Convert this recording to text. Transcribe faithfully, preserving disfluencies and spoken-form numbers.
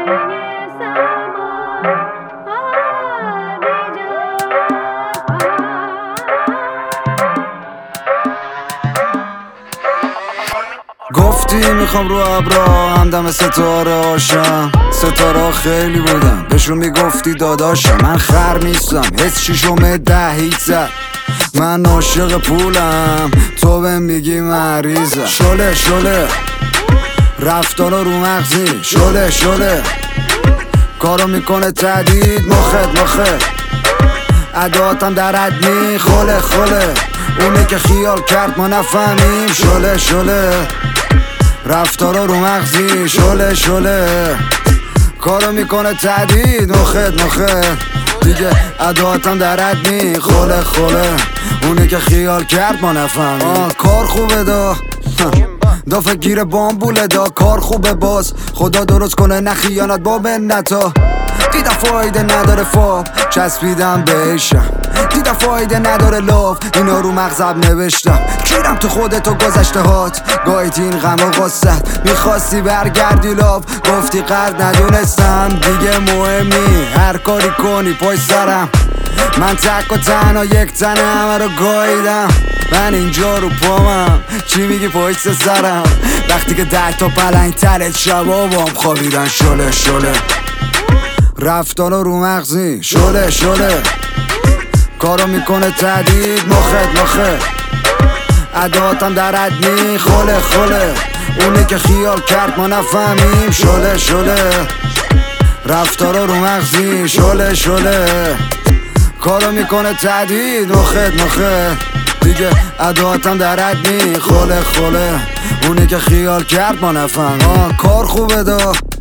گفتی میخوام رو ابرا همدم ستاره هاشم. ستاره خیلی بودن بهشون میگفتی داداشم. من خر نیستم حس شیشم ده هیچ زد. من عاشق پولم تو بهم میگی مریضم. شله شله رفتارا رو مغزی. شله شله کارو میکنه تهدید. مخت مخت اداتم در ادمی. خله خله اونی که خیال کرد ما نفهمیم. شله شله رفتارا رو مغزی. شله شله کارو میکنه تهدید. مخت مخت دیگه اداتم در ادمی. خله خله اونی که خیال کرد ما نفهمیم. کار خوبه دا دافه گیر بامبوله دا. کار خوبه باز خدا درست کنه نه خیانت با منتا. دیدم فایده نداره فاب چسبیدم بهشم. دیدم فایده نداره لاف اینا رو مغزم نوشتم. کیرم تو خودتو گذشته هات گاهیت این غم و غصت. میخواستی برگردی لاف گفتی قرد ندونستم. دیگه مهم نی هر کاری کنی پای سرم. من تک و تنها یک تنه همه رو گاییدم. من اینجا رو پامم چی میگی پشت سرم. وقتی که ده تا پلنگ ترت شبابم خوابیدن. شله شله رفتارا رو مغزی. شله شله کارو میکنه تهدید. مخت مخت اداتم در ادمی. خله خله اونی که خیال کرد ما نفهمیم. شله شله رفتارا رو مغزی. شله شله کارو میکنه تهدید. مخت مخت دیگه اداتم در ادمی. خله خله اونی که خیال کرد ما نفهمیم. کار خوبه دا